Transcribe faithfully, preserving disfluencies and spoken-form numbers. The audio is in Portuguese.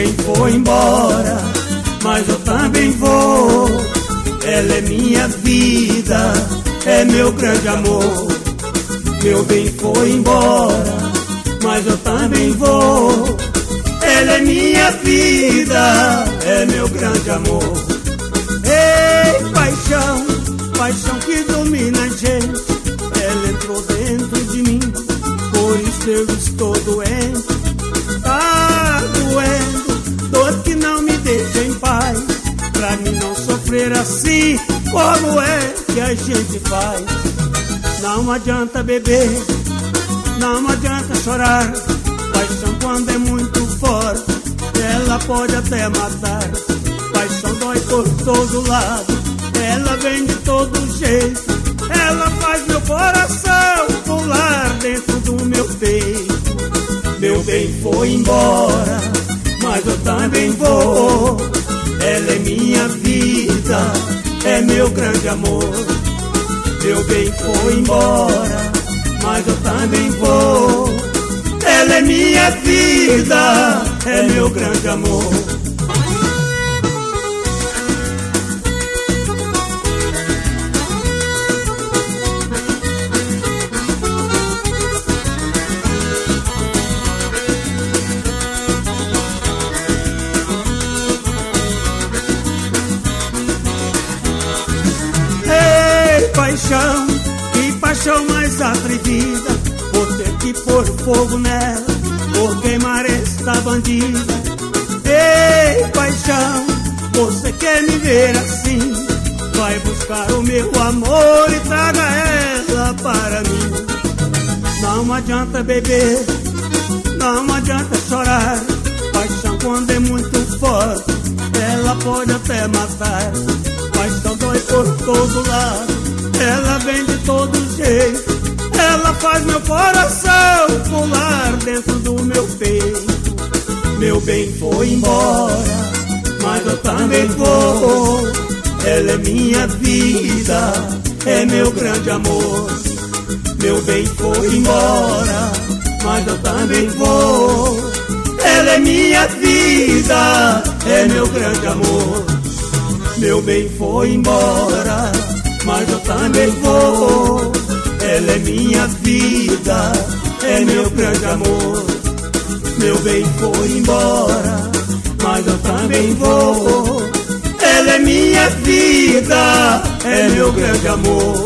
bem foi embora, mas eu também vou. Ela é minha vida, é meu grande amor. Meu bem foi embora, mas eu também vou. Ela é minha vida, é meu grande amor. Ei, paixão, paixão que domina a gente. Ela entrou dentro de mim, por isso eu estou doente. Tá doendo, dor que não me deixa em paz. Pra mim não sofrer assim, como é que a gente faz? Não adianta beber, não adianta chorar. Paixão quando é muito forte, ela pode até matar. Paixão dói por todo lado, ela vem de todo jeito. Ela faz meu coração pular dentro do meu peito. Meu bem foi embora, mas eu também vou. Ela é minha vida, é meu grande amor. Meu bem foi embora, mas eu também vou. Ela é minha vida, é meu grande amor. Ei, paixão, que paixão mais atrevida. Vou ter que pôr fogo nela, por queimar esta bandida. Ei, paixão, você quer me ver assim? Vai buscar o meu amor e traga ela para mim. Não adianta beber, não adianta chorar. Paixão quando é muito forte, ela pode até matar. Paixão dói por todo lado, ela vem de todo jeito. Ela faz meu coração pular dentro do meu peito. Meu bem foi embora, mas eu também vou. Ela é minha vida, é meu grande amor. Meu bem foi embora, mas eu também vou. Ela é minha vida, é meu grande amor. Meu bem foi embora, mas eu também vou. Ela é minha vida, é meu grande amor. Meu bem foi embora, mas eu também vou. Ela é minha vida, é meu grande amor.